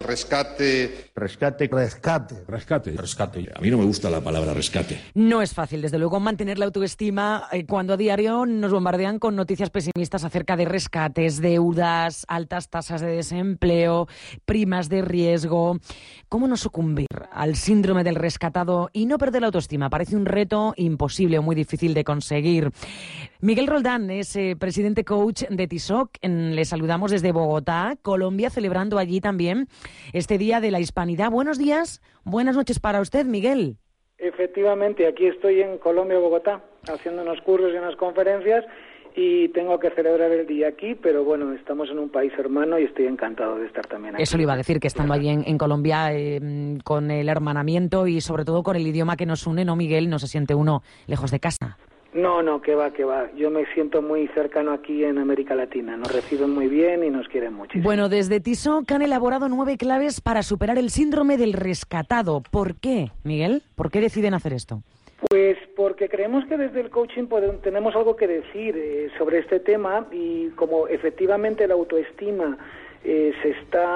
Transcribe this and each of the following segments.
Rescate. Rescate. Rescate. Rescate. Rescate. A mí no me gusta la palabra rescate. No es fácil, desde luego, mantener la autoestima cuando a diario nos bombardean con noticias pesimistas acerca de rescates, deudas, altas tasas de desempleo, primas de riesgo. ¿Cómo no sucumbir al síndrome del rescatado y no perder la autoestima? Parece un reto imposible o muy difícil de conseguir. Miguel Roldán es presidente coach de TISOC. Le saludamos desde Bogotá, Colombia, celebrando allí también este Día de la Hispanidad. Buenos días, buenas noches para usted, Miguel. Efectivamente, aquí estoy en Colombia, Bogotá, haciendo unos cursos y unas conferencias y tengo que celebrar el día aquí, pero bueno, estamos en un país hermano y estoy encantado de estar también aquí. Eso le iba a decir, que estando allí en Colombia, con el hermanamiento y sobre todo con el idioma que nos une, ¿no, Miguel? No se siente uno lejos de casa. No, que va. Yo me siento muy cercano aquí en América Latina. Nos reciben muy bien y nos quieren muchísimo. Bueno, desde TISOC han elaborado 9 claves para superar el síndrome del rescatado. ¿Por qué, Miguel? ¿Por qué deciden hacer esto? Pues porque creemos que desde el coaching tenemos algo que decir sobre este tema y como efectivamente la autoestima se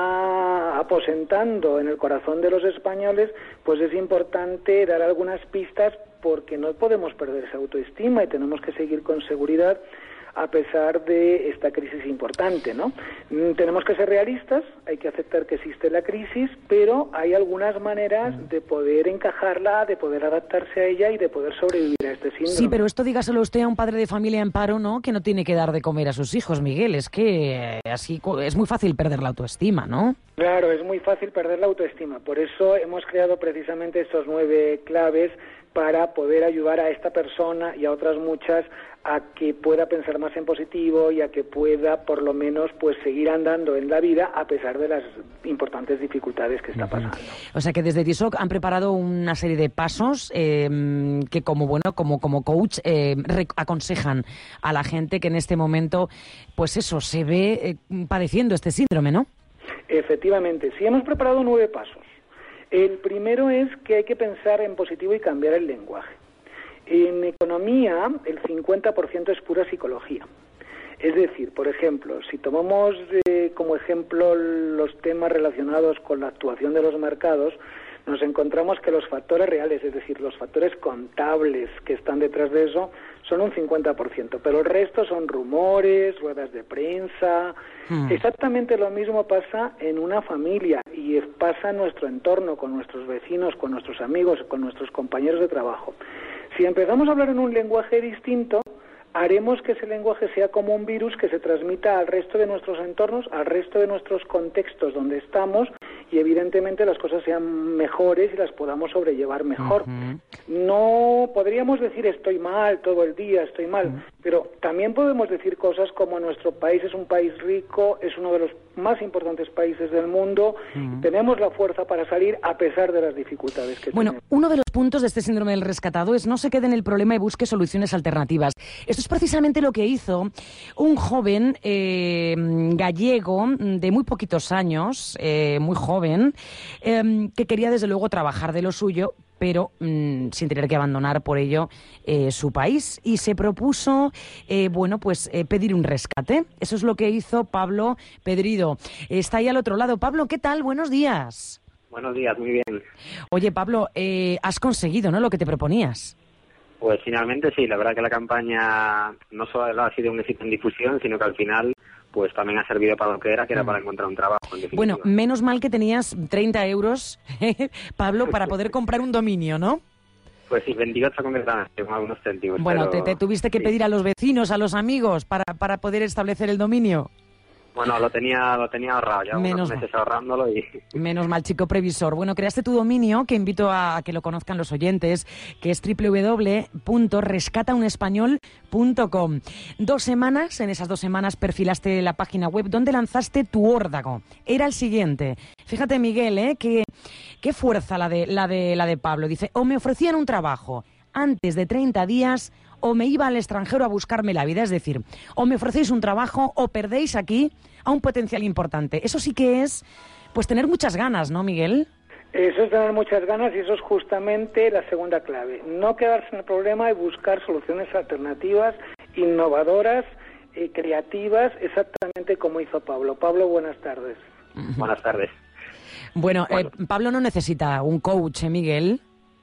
está aposentando en el corazón de los españoles, pues es importante dar algunas pistas porque no podemos perder esa autoestima y tenemos que seguir con seguridad a pesar de esta crisis importante, ¿no? Tenemos que ser realistas, hay que aceptar que existe la crisis, pero hay algunas maneras de poder encajarla, de poder adaptarse a ella y de poder sobrevivir a este síndrome. Sí, pero esto dígaselo usted a un padre de familia en paro, ¿no?, que no tiene que dar de comer a sus hijos, Miguel. Es que así es muy fácil perder la autoestima, ¿no? Claro, es muy fácil perder la autoestima. Por eso hemos creado precisamente estos 9 claves para poder ayudar a esta persona y a otras muchas a que pueda pensar más en positivo y a que pueda por lo menos pues seguir andando en la vida a pesar de las importantes dificultades que está pasando. O sea que desde TISOC han preparado una serie de pasos que como coach aconsejan a la gente que en este momento pues eso se ve padeciendo este síndrome, ¿no? Efectivamente, sí, hemos preparado 9 pasos. El primero es que hay que pensar en positivo y cambiar el lenguaje. En economía, el 50% es pura psicología. Es decir, por ejemplo, si tomamos como ejemplo los temas relacionados con la actuación de los mercados, nos encontramos que los factores reales, es decir, los factores contables que están detrás de eso, son un 50%, pero el resto son rumores, ruedas de prensa. Exactamente lo mismo pasa en una familia y pasa en nuestro entorno, con nuestros vecinos, con nuestros amigos, con nuestros compañeros de trabajo. Si empezamos a hablar en un lenguaje distinto, haremos que ese lenguaje sea como un virus que se transmita al resto de nuestros entornos, al resto de nuestros contextos donde estamos y evidentemente las cosas sean mejores y las podamos sobrellevar mejor. No podríamos decir estoy mal todo el día, estoy mal, pero también podemos decir cosas como nuestro país es un país rico, es uno de los más importantes países del mundo, tenemos la fuerza para salir a pesar de las dificultades que tenemos. Uno de los puntos de este síndrome del rescatado es no se quede en el problema y busque soluciones alternativas. Esto es precisamente lo que hizo un joven gallego de muy poquitos años, muy joven, que quería desde luego trabajar de lo suyo, pero sin tener que abandonar por ello su país. Y se propuso, pedir un rescate. Eso es lo que hizo Pablo Pedrido. Está ahí al otro lado. Pablo, ¿qué tal? Buenos días. Buenos días, muy bien. Oye, Pablo, has conseguido, ¿no?, lo que te proponías. Pues finalmente sí, la verdad que la campaña no solo ha sido un éxito en difusión, sino que al final pues también ha servido para lo que era para encontrar un trabajo. Bueno, menos mal que tenías 30 euros, Pablo, para poder comprar un dominio, ¿no? Pues sí, 28 concretamente, con algunos céntimos. Bueno, pero te tuviste que pedir a los vecinos, a los amigos, para poder establecer el dominio. Bueno, lo tenía ahorrado, ya unos meses ahorrándolo y... Menos mal, chico previsor. Bueno, creaste tu dominio, que invito a que lo conozcan los oyentes, que es www.rescataunespañol.com. 2 semanas, en esas 2 semanas perfilaste la página web donde lanzaste tu órdago. Era el siguiente. Fíjate, Miguel, qué fuerza la de Pablo. Dice, o me ofrecían un trabajo antes de 30 días... o me iba al extranjero a buscarme la vida, es decir, o me ofrecéis un trabajo o perdéis aquí a un potencial importante. Eso sí que es, pues, tener muchas ganas, ¿no, Miguel? Eso es tener muchas ganas y eso es justamente la segunda clave. No quedarse en el problema y buscar soluciones alternativas, innovadoras, creativas, exactamente como hizo Pablo. Pablo, buenas tardes. Buenas tardes. Bueno, Pablo no necesita un coach, Miguel.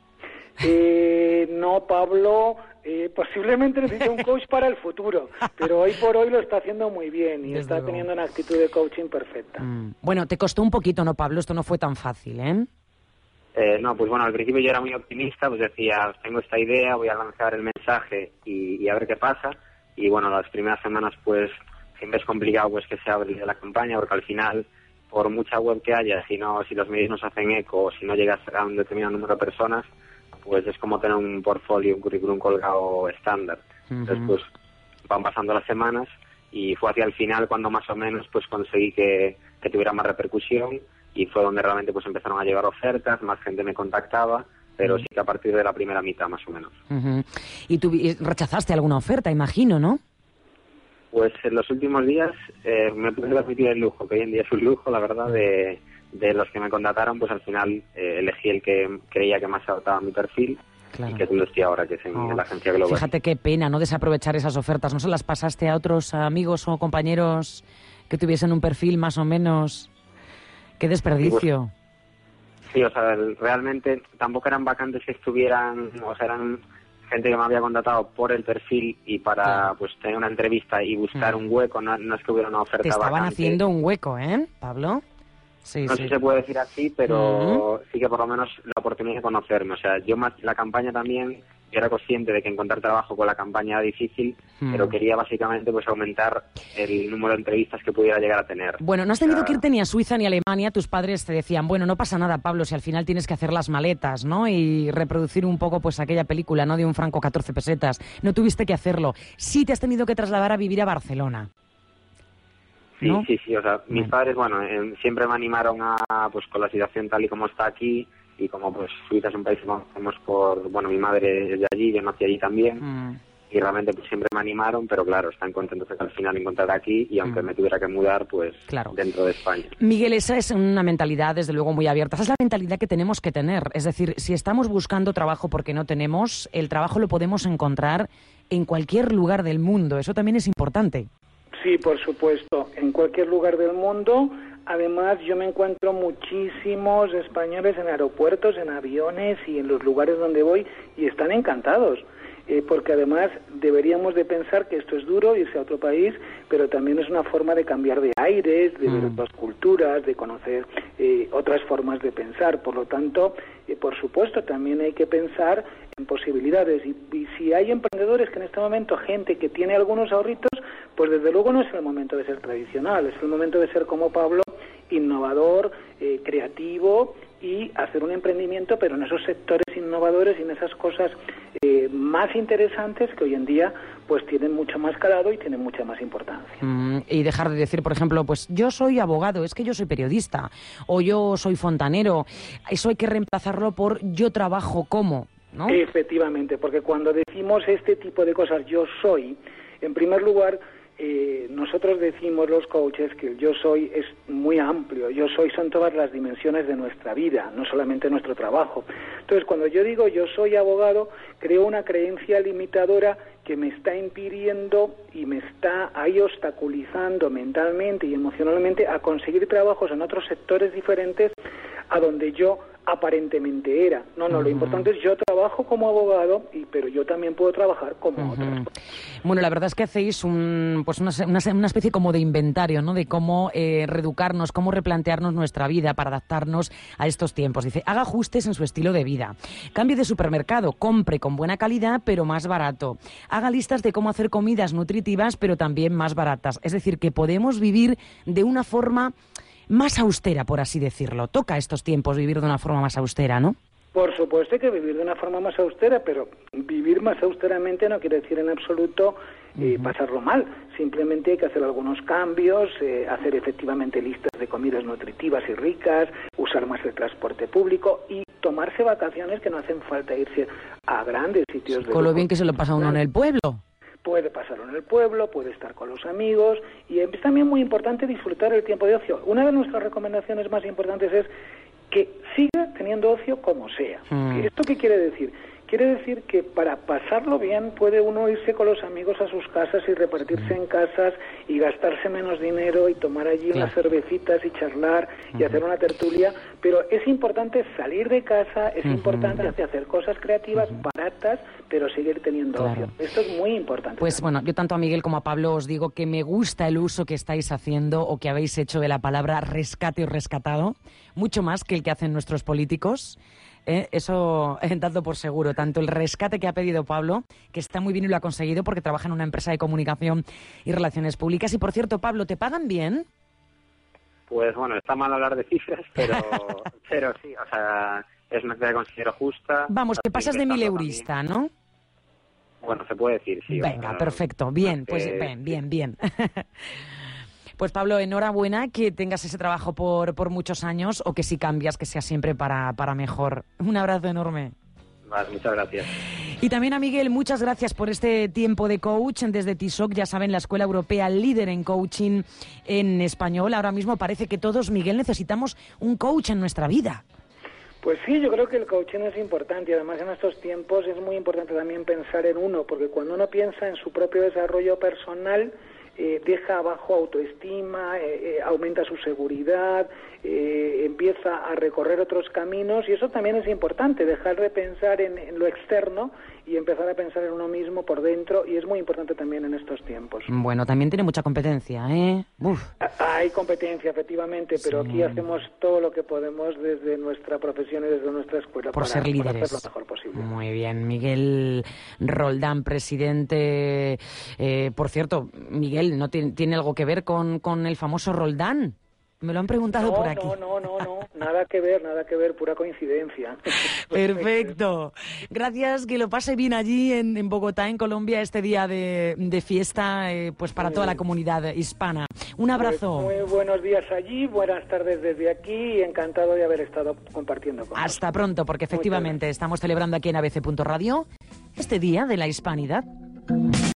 No, Pablo posiblemente necesita un coach para el futuro, pero hoy por hoy lo está haciendo muy bien y está teniendo una actitud de coaching perfecta. Bueno, te costó un poquito, ¿no, Pablo? Esto no fue tan fácil, ¿eh? No, pues bueno, al principio yo era muy optimista, pues decía, tengo esta idea, voy a lanzar el mensaje y a ver qué pasa. Y bueno, las primeras semanas pues siempre es complicado pues que se hable de la campaña, porque al final, por mucha web que haya, si los medios no se hacen eco, o si no llegas a un determinado número de personas, pues es como tener un portfolio, un currículum colgado estándar. Entonces, pues van pasando las semanas y fue hacia el final cuando más o menos pues conseguí que tuviera más repercusión y fue donde realmente pues empezaron a llegar ofertas, más gente me contactaba, pero sí que a partir de la primera mitad más o menos. Y tú rechazaste alguna oferta, imagino, ¿no? Pues en los últimos días me pude permitir el lujo, que hoy en día es un lujo, la verdad, de los que me contrataron, pues al final elegí el que creía que más se adaptaba a mi perfil. Claro. Y que es donde estoy ahora, que es en la agencia Global. Fíjate qué pena no desaprovechar esas ofertas. ¿No se las pasaste a otros amigos o compañeros que tuviesen un perfil más o menos? ¡Qué desperdicio! Sí, o sea, realmente tampoco eran vacantes que estuvieran, o sea, eran gente que me había contratado por el perfil y para pues tener una entrevista y buscar un hueco, no es que hubiera una oferta vacante. Te estaban vacante. Haciendo un hueco, ¿eh, Pablo? Sí, no sé si se puede decir así, pero sí que por lo menos la oportunidad de conocerme. O sea, yo más la campaña también, yo era consciente de que encontrar trabajo con la campaña era difícil, pero quería básicamente pues aumentar el número de entrevistas que pudiera llegar a tener. Bueno, no has tenido que irte ni a Suiza ni a Alemania. Tus padres te decían, bueno, no pasa nada, Pablo, si al final tienes que hacer las maletas, ¿no? Y reproducir un poco pues aquella película, ¿no? De un franco 14 pesetas. No tuviste que hacerlo. Sí te has tenido que trasladar a vivir a Barcelona. Sí, ¿no? sí, o sea, mis padres, bueno, siempre me animaron a, pues con la situación tal y como está aquí, y como pues Suiza es un país que conocemos por, bueno, mi madre es de allí, yo nací allí también, y realmente pues siempre me animaron, pero claro, están contentos de que al final encontrar aquí, y aunque me tuviera que mudar, pues claro, dentro de España. Miguel, esa es una mentalidad desde luego muy abierta, esa es la mentalidad que tenemos que tener, es decir, si estamos buscando trabajo porque no tenemos, el trabajo lo podemos encontrar en cualquier lugar del mundo, eso también es importante. Sí, por supuesto, en cualquier lugar del mundo. Además, yo me encuentro muchísimos españoles en aeropuertos, en aviones y en los lugares donde voy y están encantados, porque además deberíamos de pensar que esto es duro, irse a otro país, pero también es una forma de cambiar de aires, de ver otras culturas, de conocer otras formas de pensar. Por lo tanto, por supuesto, también hay que pensar en posibilidades. Y si hay emprendedores que en este momento, gente que tiene algunos ahorritos, pues desde luego no es el momento de ser tradicional, es el momento de ser como Pablo, innovador, creativo y hacer un emprendimiento, pero en esos sectores innovadores y en esas cosas más interesantes que hoy en día pues tienen mucho más calado y tienen mucha más importancia. Y dejar de decir, por ejemplo, pues yo soy abogado, es que yo soy periodista, o yo soy fontanero, eso hay que reemplazarlo por yo trabajo como, ¿no? Efectivamente, porque cuando decimos este tipo de cosas, yo soy, en primer lugar, nosotros decimos los coaches que el yo soy es muy amplio, yo soy son todas las dimensiones de nuestra vida, no solamente nuestro trabajo. Entonces, cuando yo digo yo soy abogado, creo una creencia limitadora que me está impidiendo y me está ahí obstaculizando mentalmente y emocionalmente a conseguir trabajos en otros sectores diferentes a donde yo aparentemente era. No, lo importante es yo trabajo como abogado, pero yo también puedo trabajar como otras. Bueno, la verdad es que hacéis pues una especie como de inventario, ¿no? De cómo reeducarnos, cómo replantearnos nuestra vida para adaptarnos a estos tiempos. Dice, haga ajustes en su estilo de vida. Cambie de supermercado, compre con buena calidad, pero más barato. Haga listas de cómo hacer comidas nutritivas, pero también más baratas. Es decir, que podemos vivir de una forma más austera, por así decirlo. Toca estos tiempos vivir de una forma más austera, ¿no? Por supuesto hay que vivir de una forma más austera, pero vivir más austeramente no quiere decir en absoluto pasarlo mal. Simplemente hay que hacer algunos cambios, hacer efectivamente listas de comidas nutritivas y ricas, usar más el transporte público y tomarse vacaciones, que no hacen falta irse a grandes sitios. Con lo bien que se lo pasa uno en el pueblo. Puede pasarlo en el pueblo, puede estar con los amigos y es también muy importante disfrutar el tiempo de ocio. Una de nuestras recomendaciones más importantes es que siga teniendo ocio como sea. ¿Esto qué quiere decir? quiere decir que para pasarlo bien puede uno irse con los amigos a sus casas y repartirse en casas y gastarse menos dinero y tomar allí unas cervecitas y charlar y hacer una tertulia, pero es importante salir de casa, es importante hacer cosas creativas, baratas, pero seguir teniendo ocio. Esto es muy importante. Pues bueno, yo tanto a Miguel como a Pablo os digo que me gusta el uso que estáis haciendo o que habéis hecho de la palabra rescate o rescatado, mucho más que el que hacen nuestros políticos. Eso dando por seguro, tanto el rescate que ha pedido Pablo, que está muy bien y lo ha conseguido porque trabaja en una empresa de comunicación y relaciones públicas. Y por cierto, Pablo, ¿te pagan bien? Pues bueno, está mal hablar de cifras, pero sí, o sea, es una cifra que considero justa. Vamos, que pasas de mileurista, ¿no? Bueno, se puede decir, sí. Venga, o sea, perfecto, bien, pues bien. Pues Pablo, enhorabuena, que tengas ese trabajo por muchos años o que si cambias, que sea siempre para mejor. Un abrazo enorme. Vale, muchas gracias. Y también a Miguel, muchas gracias por este tiempo de coach desde TISOC, ya saben, la escuela europea líder en coaching en español. Ahora mismo parece que todos, Miguel, necesitamos un coach en nuestra vida. Pues sí, yo creo que el coaching es importante y además en estos tiempos es muy importante también pensar en uno, porque cuando uno piensa en su propio desarrollo personal, deja abajo autoestima, aumenta su seguridad, empieza a recorrer otros caminos y eso también es importante, dejar de pensar en lo externo y empezar a pensar en uno mismo por dentro y es muy importante también en estos tiempos. Bueno, también tiene mucha competencia, ¿eh? Uf. Hay competencia, efectivamente, pero aquí hacemos todo lo que podemos desde nuestra profesión y desde nuestra escuela para ser líderes. Para hacer lo mejor posible. Muy bien, Miguel Roldán, presidente. Por cierto, Miguel, ¿no tiene algo que ver con el famoso Roldán? Me lo han preguntado por aquí. No, nada que ver, pura coincidencia. Perfecto. Gracias, que lo pase bien allí en Bogotá, en Colombia, este día de fiesta, pues para toda la comunidad hispana. Un abrazo. Muy buenos días allí, buenas tardes desde aquí y encantado de haber estado compartiendo con vosotros. Hasta pronto, porque efectivamente estamos celebrando aquí en ABC.radio este Día de la Hispanidad.